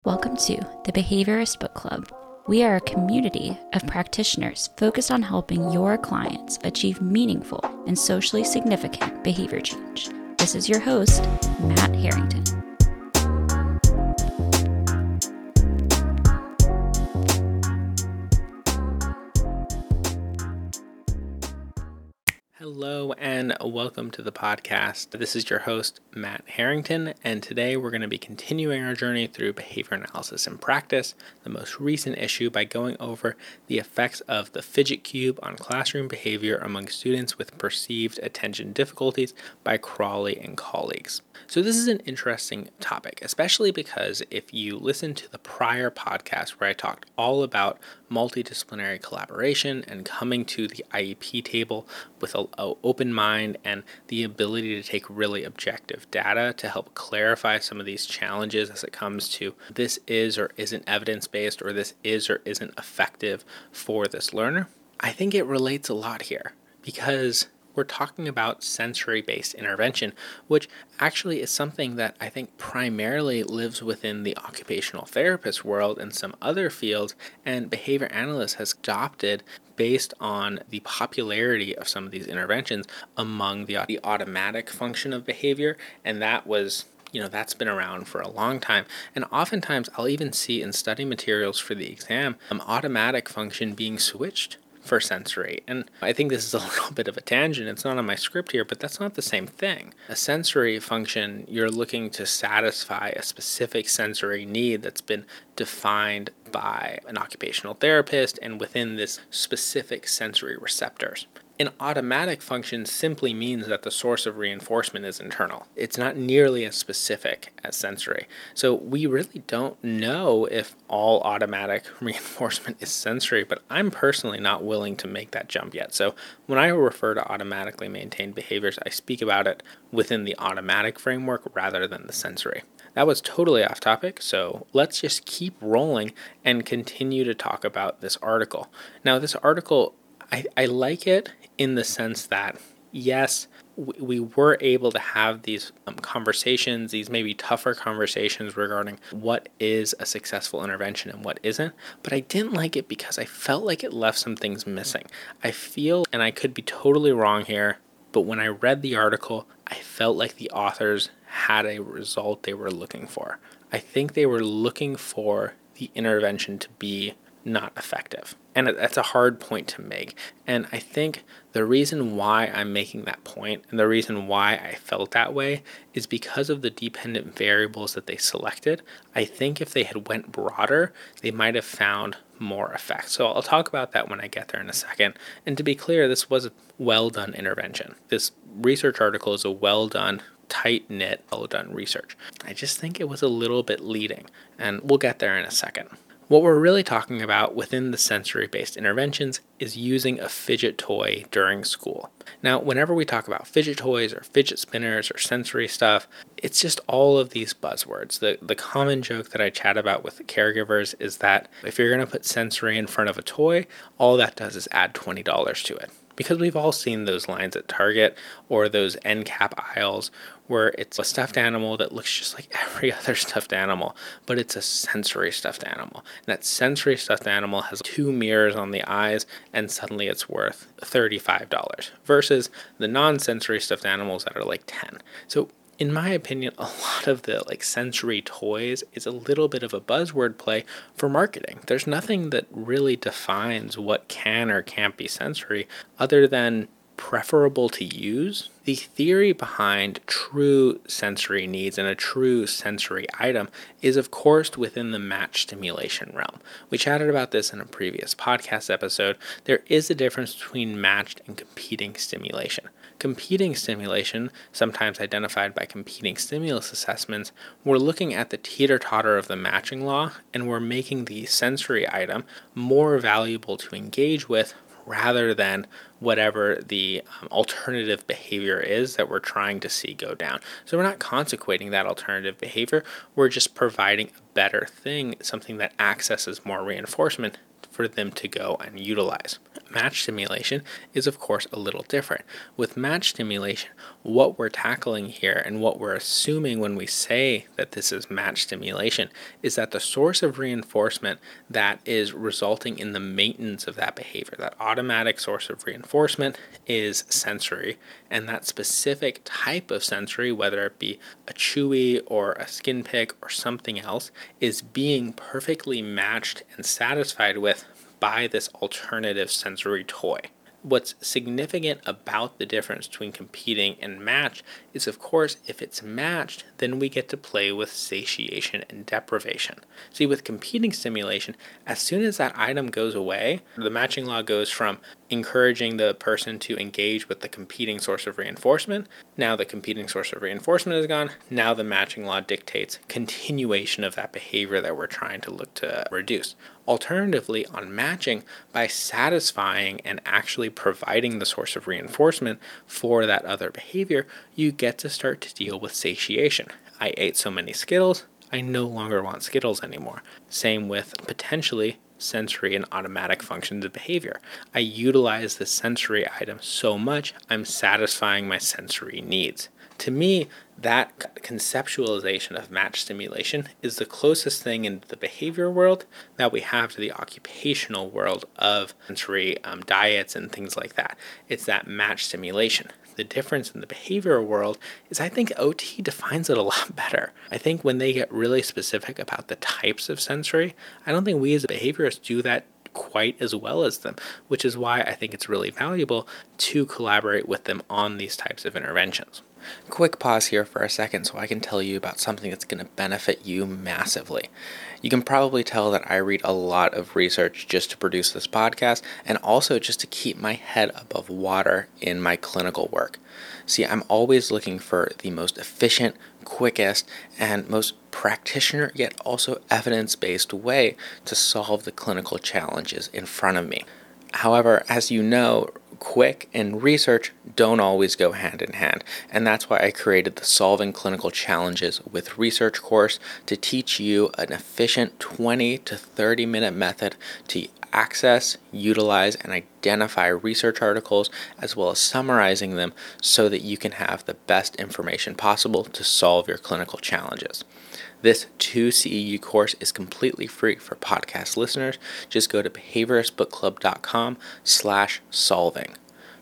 Welcome to the Behaviorist Book Club. We are a community of practitioners focused on helping your clients achieve meaningful and socially significant behavior change. This is your host, Matt Harrington. Hello and welcome to the podcast. This is your host, Matt Harrington, and today we're going to be continuing our journey through behavior analysis in practice, the most recent issue by going over the effects of the fidget cube on classroom behavior among students with perceived attention difficulties by Crawley and colleagues. So this is an interesting topic, especially because if you listen to the prior podcast where I talked all about multidisciplinary collaboration and coming to the IEP table with an open mind and the ability to take really objective data to help clarify some of these challenges as it comes to this is or isn't evidence-based or this is or isn't effective for this learner, I think it relates a lot here because we're talking about sensory-based intervention, which actually is something that I think primarily lives within the occupational therapist world and some other fields, and behavior analysts has adopted based on the popularity of some of these interventions among the automatic function of behavior, and that's been around for a long time. And oftentimes I'll even see in study materials for the exam, automatic function being switched for sensory. And I think this is a little bit of a tangent. It's not on my script here, but that's not the same thing. A sensory function, you're looking to satisfy a specific sensory need that's been defined by an occupational therapist and within this specific sensory receptors. An automatic function simply means that the source of reinforcement is internal. It's not nearly as specific as sensory. So we really don't know if all automatic reinforcement is sensory, but I'm personally not willing to make that jump yet. So when I refer to automatically maintained behaviors, I speak about it within the automatic framework rather than the sensory. That was totally off topic, so let's just keep rolling and continue to talk about this article. Now, this article, I like it in the sense that, yes, we were able to have these conversations, these maybe tougher conversations regarding what is a successful intervention and what isn't, but I didn't like it because I felt like it left some things missing. I feel, and I could be totally wrong here, but when I read the article, I felt like the authors had a result they were looking for. I think they were looking for the intervention to be not effective. And that's a hard point to make. And I think the reason why I'm making that point and the reason why I felt that way is because of the dependent variables that they selected. I think if they had went broader, they might have found more effect. So I'll talk about that when I get there in a second. And to be clear, this was a well-done intervention. This research article is a well-done, tight-knit, well-done research. I just think it was a little bit leading, and we'll get there in a second. What we're really talking about within the sensory-based interventions is using a fidget toy during school. Now, whenever we talk about fidget toys or fidget spinners or sensory stuff, it's just all of these buzzwords. The common joke that I chat about with the caregivers is that if you're going to put sensory in front of a toy, all that does is add $20 to it. Because we've all seen those lines at Target or those end cap aisles where it's a stuffed animal that looks just like every other stuffed animal, but it's a sensory stuffed animal. And that sensory stuffed animal has 2 mirrors on the eyes, and suddenly it's worth $35 versus the non-sensory stuffed animals that are like 10. So in my opinion, a lot of the sensory toys is a little bit of a buzzword play for marketing. There's nothing that really defines what can or can't be sensory other than preferable to use. The theory behind true sensory needs and a true sensory item is, of course, within the match stimulation realm. We chatted about this in a previous podcast episode. There is a difference between matched and competing stimulation. Competing stimulation, sometimes identified by competing stimulus assessments, we're looking at the teeter-totter of the matching law, and we're making the sensory item more valuable to engage with rather than whatever the alternative behavior is that we're trying to see go down. So we're not consequating that alternative behavior, we're just providing a better thing, something that accesses more reinforcement for them to go and utilize. Match stimulation is, of course, a little different. With match stimulation, what we're tackling here and what we're assuming when we say that this is match stimulation is that the source of reinforcement that is resulting in the maintenance of that behavior, that automatic source of reinforcement, is sensory. And that specific type of sensory, whether it be a chewy or a skin pick or something else, is being perfectly matched and satisfied with by this alternative sensory toy. What's significant about the difference between competing and match is, of course, if it's matched, then we get to play with satiation and deprivation. See, with competing stimulation, as soon as that item goes away, the matching law goes from encouraging the person to engage with the competing source of reinforcement. Now the competing source of reinforcement is gone. Now the matching law dictates continuation of that behavior that we're trying to look to reduce. Alternatively, on matching, by satisfying and actually providing the source of reinforcement for that other behavior, you get to start to deal with satiation. I ate so many Skittles, I no longer want Skittles anymore. Same with potentially sensory and automatic functions of behavior. I utilize the sensory item so much, I'm satisfying my sensory needs. To me, that conceptualization of match stimulation is the closest thing in the behavior world that we have to the occupational world of sensory diets and things like that. It's that match stimulation. The difference in the behavioral world is I think OT defines it a lot better. I think when they get really specific about the types of sensory, I don't think we as behaviorists do that quite as well as them, which is why I think it's really valuable to collaborate with them on these types of interventions. Quick pause here for a second so I can tell you about something that's going to benefit you massively. You can probably tell that I read a lot of research just to produce this podcast and also just to keep my head above water in my clinical work. See, I'm always looking for the most efficient, quickest, and most practitioner yet also evidence-based way to solve the clinical challenges in front of me. However, as you know, quick and research don't always go hand in hand, and that's why I created the Solving Clinical Challenges with Research course to teach you an efficient 20 to 30 minute method to access, utilize, and identify research articles, as well as summarizing them so that you can have the best information possible to solve your clinical challenges. This 2CEU course is completely free for podcast listeners. Just go to behavioristbookclub.com/solving.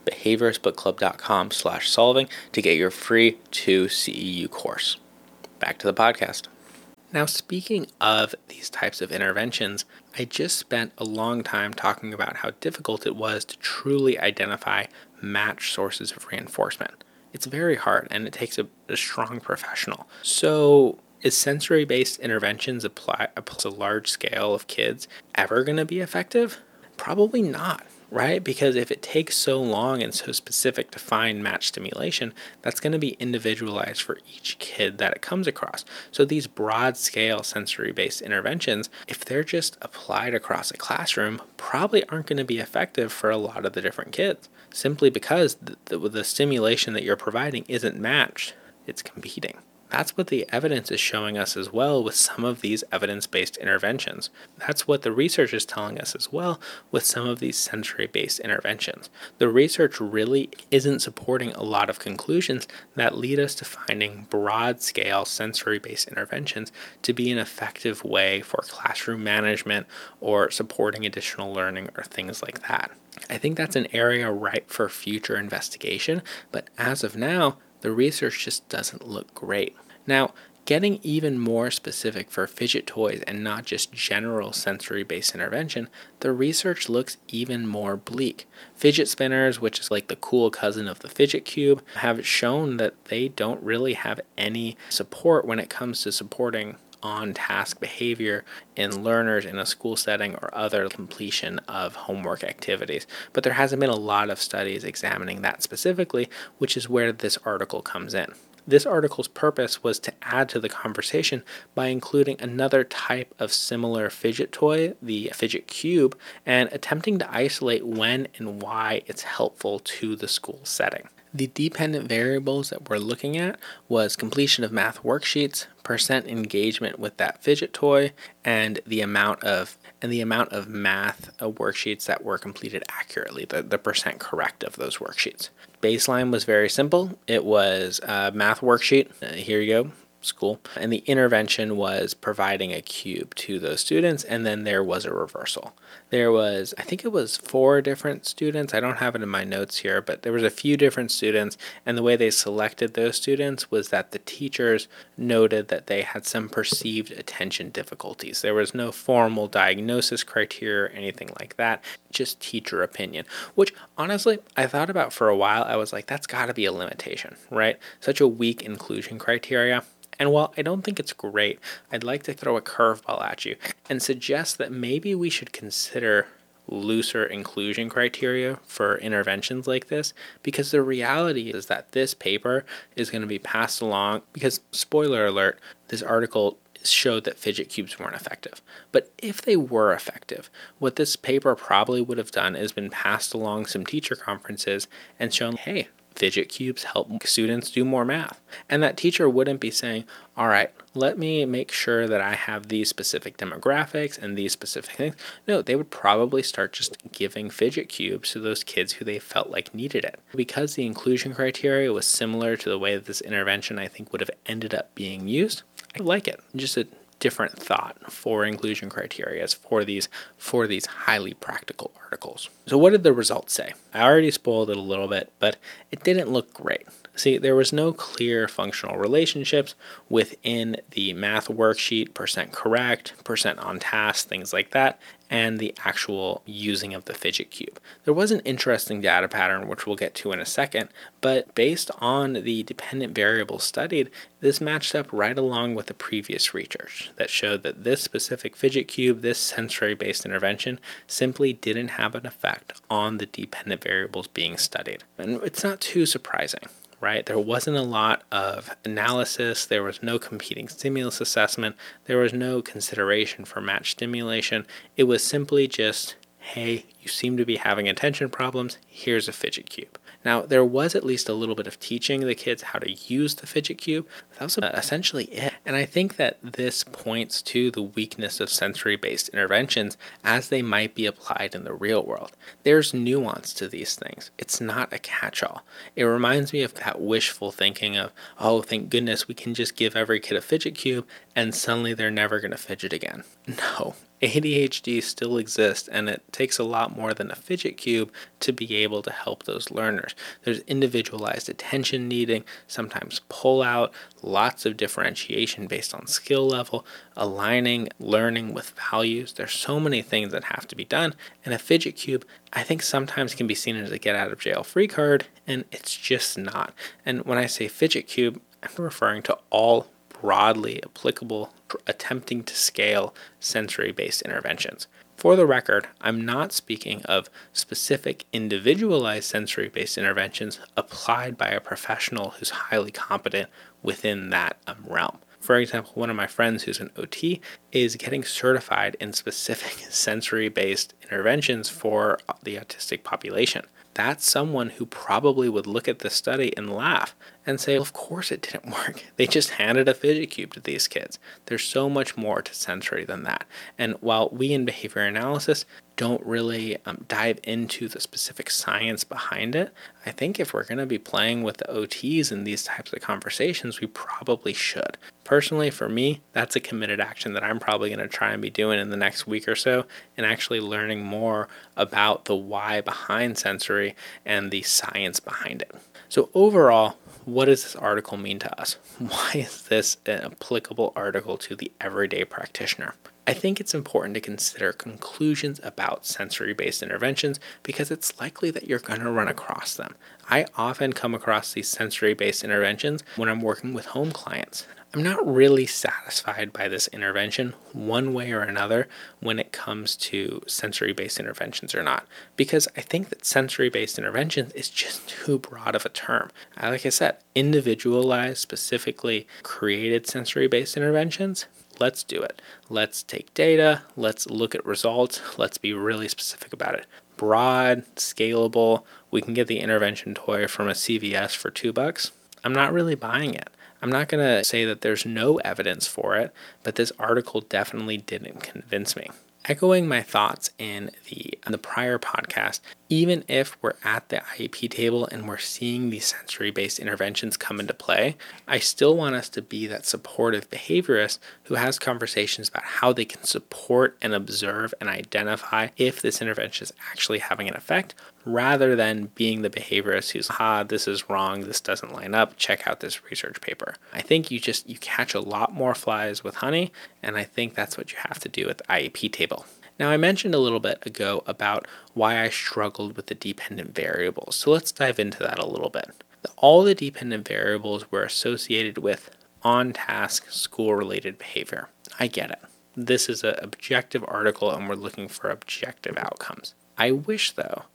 behavioristbookclub.com/solving to get your free 2CEU course. Back to the podcast. Now, speaking of these types of interventions, I just spent a long time talking about how difficult it was to truly identify matched sources of reinforcement. It's very hard, and it takes a strong professional. So, is sensory-based interventions applied to a large scale of kids ever going to be effective? Probably not, right? Because if it takes so long and so specific to find match stimulation, that's going to be individualized for each kid that it comes across. So these broad-scale sensory-based interventions, if they're just applied across a classroom, probably aren't going to be effective for a lot of the different kids, simply because the stimulation that you're providing isn't matched, it's competing. That's what the evidence is showing us as well with some of these evidence-based interventions. That's what the research is telling us as well with some of these sensory-based interventions. The research really isn't supporting a lot of conclusions that lead us to finding broad-scale sensory-based interventions to be an effective way for classroom management or supporting additional learning or things like that. I think that's an area ripe for future investigation, but as of now, the research just doesn't look great. Now, getting even more specific for fidget toys and not just general sensory-based intervention, the research looks even more bleak. Fidget spinners, which is like the cool cousin of the fidget cube, have shown that they don't really have any support when it comes to supporting on-task behavior in learners in a school setting or other completion of homework activities. But there hasn't been a lot of studies examining that specifically, which is where this article comes in. This article's purpose was to add to the conversation by including another type of similar fidget toy, the fidget cube, and attempting to isolate when and why it's helpful to the school setting. The dependent variables that we're looking at was completion of math worksheets, percent engagement with that fidget toy, and the amount of math worksheets that were completed accurately, the percent correct of those worksheets. Baseline was very simple. It was a math worksheet. Here you go. School. And the intervention was providing a cube to those students, and then there was a reversal. There was, I think it was 4 different students. I don't have it in my notes here, but there was a few different students, and the way they selected those students was that the teachers noted that they had some perceived attention difficulties. There was no formal diagnosis criteria or anything like that, just teacher opinion, which honestly, I thought about for a while. I was like, that's got to be a limitation, right? Such a weak inclusion criteria. And while I don't think it's great, I'd like to throw a curveball at you and suggest that maybe we should consider looser inclusion criteria for interventions like this, because the reality is that this paper is going to be passed along because, spoiler alert, this article showed that fidget cubes weren't effective. But if they were effective, what this paper probably would have done is been passed along some teacher conferences and shown, hey, fidget cubes help students do more math. And that teacher wouldn't be saying, all right, let me make sure that I have these specific demographics and these specific things. No, they would probably start just giving fidget cubes to those kids who they felt like needed it. Because the inclusion criteria was similar to the way that this intervention, I think, would have ended up being used, I like it. Just a different thought for inclusion criteria for these highly practical articles. So what did the results say? I already spoiled it a little bit, but it didn't look great. See, there was no clear functional relationships within the math worksheet, percent correct, percent on task, things like that, and the actual using of the fidget cube. There was an interesting data pattern, which we'll get to in a second, but based on the dependent variables studied, this matched up right along with the previous research that showed that this specific fidget cube, this sensory-based intervention, simply didn't have an effect on the dependent variables being studied. And it's not too surprising, right? There wasn't a lot of analysis. There was no competing stimulus assessment. There was no consideration for match stimulation. It was simply just, hey, you seem to be having attention problems. Here's a fidget cube. Now, there was at least a little bit of teaching the kids how to use the fidget cube. That was essentially it. And I think that this points to the weakness of sensory-based interventions as they might be applied in the real world. There's nuance to these things. It's not a catch-all. It reminds me of that wishful thinking of, oh, thank goodness we can just give every kid a fidget cube and suddenly they're never going to fidget again. No. ADHD still exists, and it takes a lot more than a fidget cube to be able to help those learners. There's individualized attention needing, sometimes pull out, lots of differentiation based on skill level, aligning learning with values. There's so many things that have to be done, and a fidget cube, I think, sometimes can be seen as a get out of jail free card, and it's just not. And when I say fidget cube, I'm referring to all broadly applicable attempting to scale sensory-based interventions. For the record, I'm not speaking of specific individualized sensory-based interventions applied by a professional who's highly competent within that realm. For example, one of my friends who's an OT is getting certified in specific sensory-based interventions for the autistic population. That's someone who probably would look at the study and laugh and say, well, of course it didn't work. They just handed a fidget cube to these kids. There's so much more to sensory than that. And while we in behavior analysis don't really dive into the specific science behind it, I think if we're going to be playing with the OTs in these types of conversations, we probably should. Personally, for me, that's a committed action that I'm probably going to try and be doing in the next week or so, and actually learning more about the why behind sensory and the science behind it. So overall, what does this article mean to us? Why is this an applicable article to the everyday practitioner? I think it's important to consider conclusions about sensory-based interventions because it's likely that you're going to run across them. I often come across these sensory-based interventions when I'm working with home clients. I'm not really satisfied by this intervention one way or another when it comes to sensory-based interventions or not, because I think that sensory-based interventions is just too broad of a term. Like I said, individualized, specifically created sensory-based interventions, let's do it. Let's take data, let's look at results, let's be really specific about it. broad, scalable, we can get the intervention toy from a CVS for $2, I'm not really buying it. I'm not going to say that there's no evidence for it, but this article definitely didn't convince me. Echoing my thoughts in the prior podcast, even if we're at the IEP table and we're seeing these sensory-based interventions come into play, I still want us to be that supportive behaviorist who has conversations about how they can support and observe and identify if this intervention is actually having an effect, rather than being the behaviorist who's, this is wrong, this doesn't line up, check out this research paper. I think you catch a lot more flies with honey, and I think that's what you have to do at the IEP table. Now, I mentioned a little bit ago about why I struggled with the dependent variables, so let's dive into that a little bit. All the dependent variables were associated with on-task, school-related behavior. I get it. This is an objective article, and we're looking for objective outcomes. I wish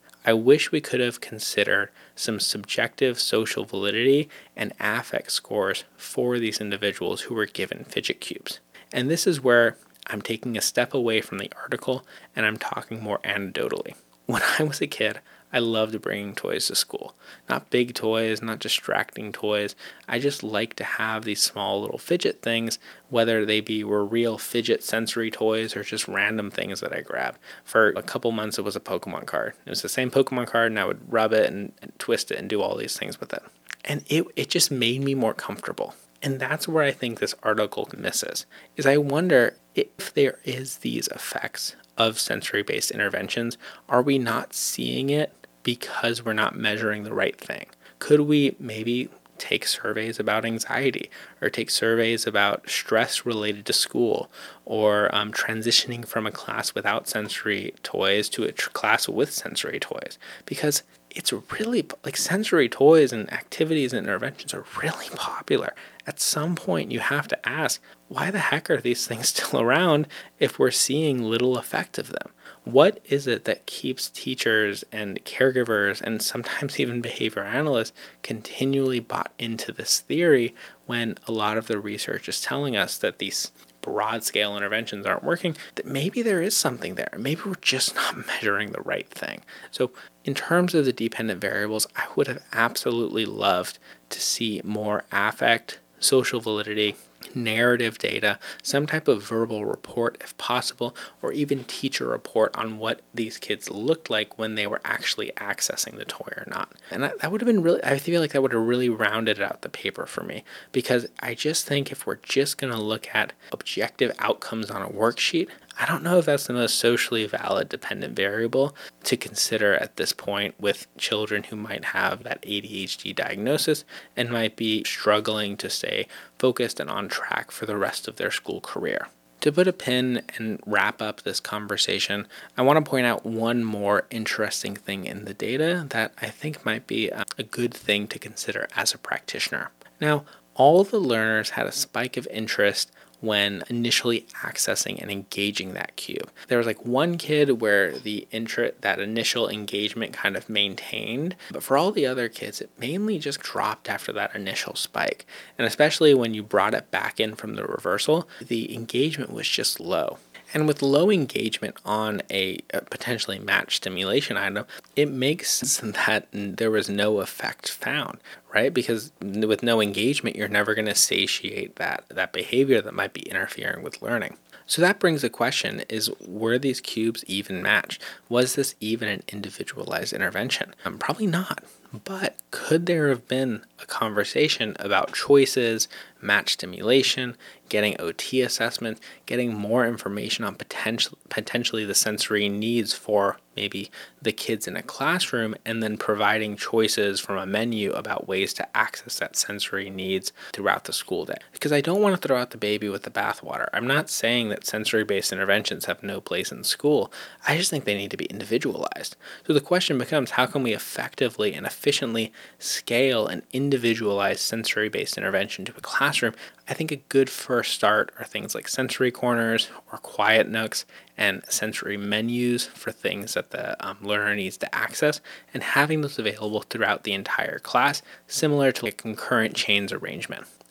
we could have considered some subjective social validity and affect scores for these individuals who were given fidget cubes. And this is where I'm taking a step away from the article and I'm talking more anecdotally. When I was a kid, I loved bringing toys to school. Not big toys, not distracting toys. I just like to have these small little fidget things, whether they were real fidget sensory toys or just random things that I grabbed. For a couple months, it was a Pokemon card. It was the same Pokemon card, and I would rub it and twist it and do all these things with it. And it just made me more comfortable. And that's where I think this article misses, is I wonder if there is these effects of sensory-based interventions. Are we not seeing it because we're not measuring the right thing? Could we maybe take surveys about anxiety, or take surveys about stress related to school, or transitioning from a class without sensory toys to a class with sensory toys? Because it's really, sensory toys and activities and interventions are really popular. At some point, you have to ask, why the heck are these things still around if we're seeing little effect of them? What is it that keeps teachers and caregivers and sometimes even behavior analysts continually bought into this theory when a lot of the research is telling us that these broad scale interventions aren't working, that maybe there is something there. Maybe we're just not measuring the right thing. So in terms of the dependent variables, I would have absolutely loved to see more affect, social validity, narrative data, some type of verbal report if possible, or even teacher report on what these kids looked like when they were actually accessing the toy or not. And that would have been really, I feel like that would have really rounded out the paper for me, because I just think if we're just going to look at objective outcomes on a worksheet, I don't know if that's the most socially valid dependent variable to consider at this point with children who might have that ADHD diagnosis and might be struggling to stay focused and on track for the rest of their school career. To put a pin and wrap up this conversation, I want to point out one more interesting thing in the data that I think might be a good thing to consider as a practitioner. Now, all the learners had a spike of interest when initially accessing and engaging that cube. There was one kid where that initial engagement kind of maintained, but for all the other kids, it mainly just dropped after that initial spike. And especially when you brought it back in from the reversal, the engagement was just low. And with low engagement on a potentially matched stimulation item, it makes sense that there was no effect found, right? Because with no engagement, you're never going to satiate that behavior that might be interfering with learning. So that brings the question, were these cubes even matched? Was this even an individualized intervention? Probably not. But could there have been a conversation about choices, match stimulation, getting OT assessments, getting more information on potentially the sensory needs for maybe the kids in a classroom, and then providing choices from a menu about ways to access that sensory needs throughout the school day? Because I don't want to throw out the baby with the bathwater. I'm not saying that sensory-based interventions have no place in school. I just think they need to be individualized. So the question becomes, how can we effectively and efficiently scale an individualized sensory-based intervention to a classroom? I think a good first start are things like sensory corners or quiet nooks and sensory menus for things that the learner needs to access, and having those available throughout the entire class, similar to a concurrent chains arrangement.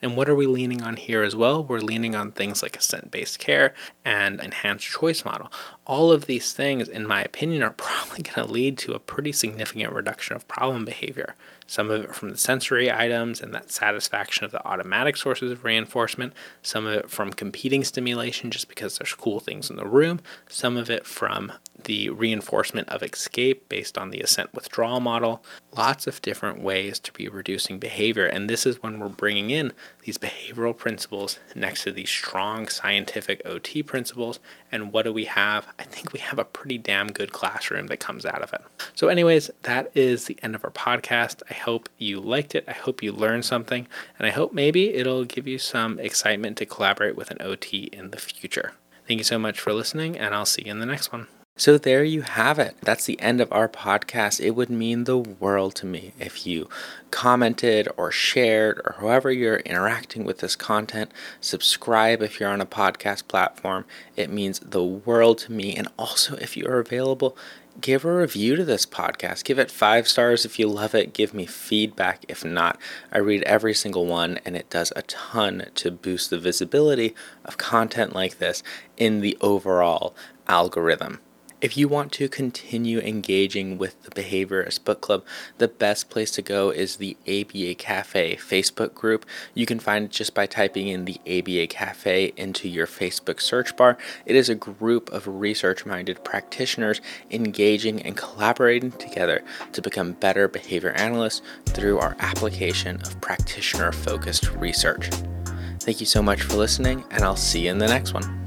And what are we leaning on here as well? We're leaning on things like assent-based care and enhanced choice model. All of these things, in my opinion, are probably going to lead to a pretty significant reduction of problem behavior. Some of it from the sensory items and that satisfaction of the automatic sources of reinforcement. Some of it from competing stimulation just because there's cool things in the room. Some of it from the reinforcement of escape based on the assent withdrawal model. Lots of different ways to be reducing behavior. And this is when we're bringing in these behavioral principles next to these strong scientific OT principles. And what do we have? I think we have a pretty damn good classroom that comes out of it. So anyways, that is the end of our podcast. I hope you liked it. I hope you learned something. And I hope maybe it'll give you some excitement to collaborate with an OT in the future. Thank you so much for listening, and I'll see you in the next one. So there you have it. That's the end of our podcast. It would mean the world to me if you commented or shared or however you're interacting with this content. Subscribe if you're on a podcast platform. It means the world to me. And also, if you are available, give a review to this podcast. Give it 5 stars if you love it. Give me feedback if not. I read every single one, and it does a ton to boost the visibility of content like this in the overall algorithm. If you want to continue engaging with the Behaviorist Book Club, the best place to go is the ABA Cafe Facebook group. You can find it just by typing in the ABA Cafe into your Facebook search bar. It is a group of research-minded practitioners engaging and collaborating together to become better behavior analysts through our application of practitioner-focused research. Thank you so much for listening, and I'll see you in the next one.